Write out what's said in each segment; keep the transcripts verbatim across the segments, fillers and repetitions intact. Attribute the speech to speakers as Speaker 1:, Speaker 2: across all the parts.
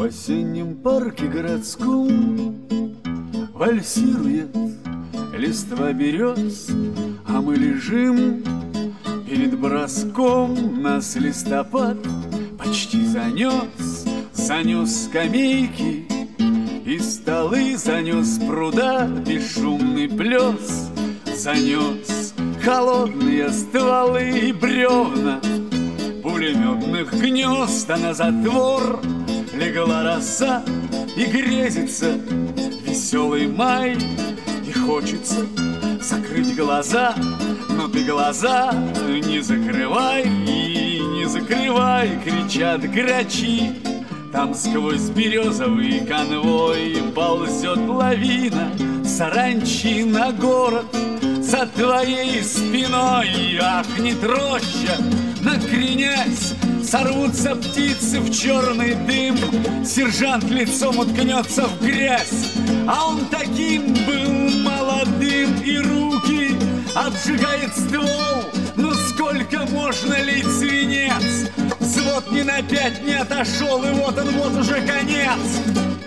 Speaker 1: осеннем парке городском вальсирует листва берез, а мы лежим перед броском. Нас листопад почти занес, занес скамейки и столы, занес пруда бесшумный плес, занес холодные стволы и бревна пулеметных гнезд, а на затвор легла роса и грезится веселый май. И хочется закрыть глаза, но ты глаза не закрывай, и не закрывай, кричат грачи. Там сквозь березовый конвой ползет лавина саранчи на город за твоей спиной. Ахнет роща, накренясь, сорвутся птицы в черный дым. Сержант лицом уткнется в грязь, а он таким был молодым. И руки обжигает ствол, ну сколько можно лить свинец? Взвод ни на пять не отошел, и вот он, вот уже конец.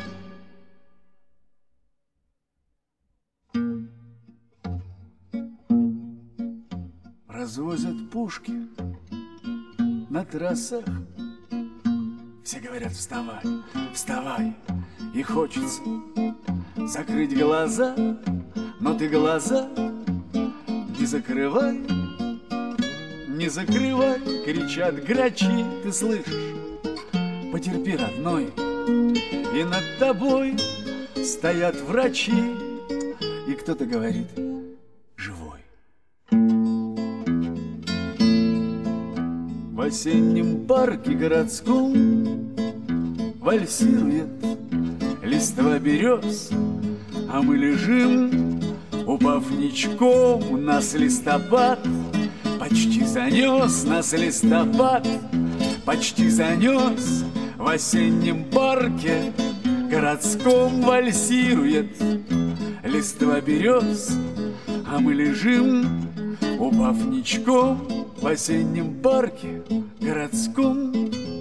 Speaker 1: Развозят пушки на трассах. Все говорят: вставай, вставай. И хочется закрыть глаза, но ты глаза не закрывай, не закрывай, кричат грачи. Ты слышишь? Потерпи, родной, и над тобой стоят врачи. И кто-то говорит: живой. В осеннем парке городском вальсирует листва берез, а мы лежим, упав ничком. Нас листопад почти занес, нас листопад почти занес. В осеннем парке городском вальсирует листва берез, а мы лежим, упав ничком. В осеннем парке городском